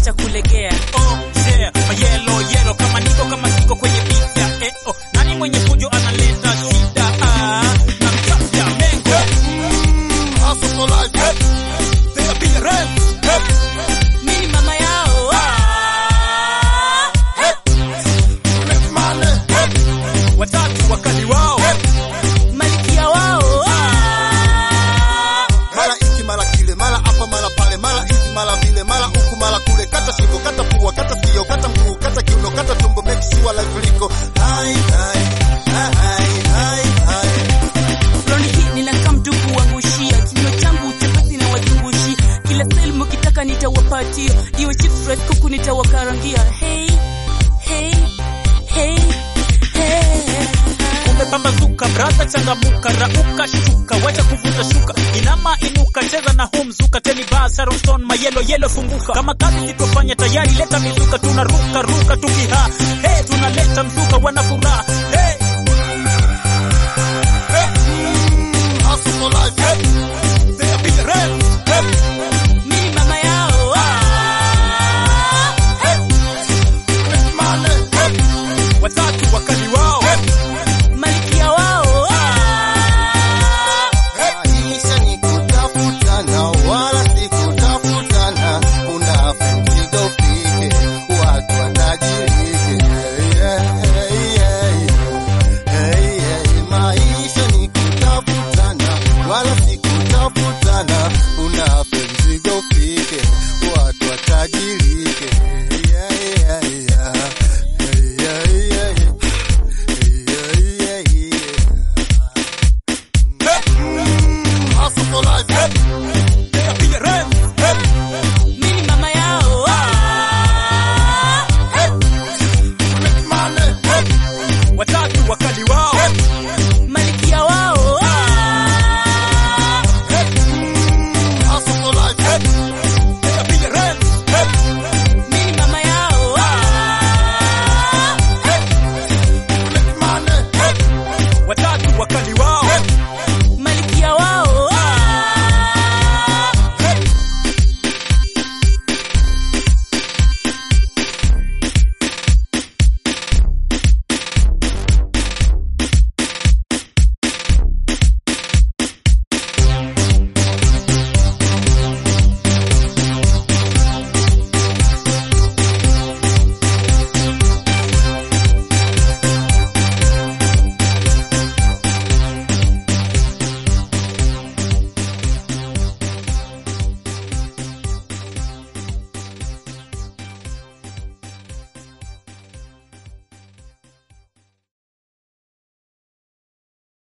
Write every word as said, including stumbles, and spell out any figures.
wacha kulegea. Oh yeah, my yellow yellow kama niko kama siko kwenye beat ya eh oh. Nani mwenye fujo analeta shida ah na mchapia mengo. Mm, hustle for life. Hey. Piga piga rap. Hey. Mimi mama yao. Ah. Hey. Make money. Hey. Watatu wakali wao. Hey. Malikia wao. Ah. Mara iki mara kile, mara hapa mara pale, mara hivi mara vile, mara huku mara kule, kata shingo, kata pua, kata sikio, kata mguu, kata kiuno, kata tumbo, make sure life liko. Hai hai hai hai hai. Roni hii ninakaa mtupu wangushia. Kinywa changu chapati na wazungushi. Kila selimu kitaka nitawapatia. Iwe chips rice kuku nitawakarangia. Hey, hey, hey, hey. Kumbe pambazuka, brother changamuka, rauka shuka, wacha kuvuta shuka. Inama inuka, cheza na home zuka, teni bars, Sharon Stone, my yellow yellow funguka. Kama kazi sitofanya tayari, leta mizuka, tunaruka, ruka, tukiha. Hey, tunaleta mzuka, wanafuraha.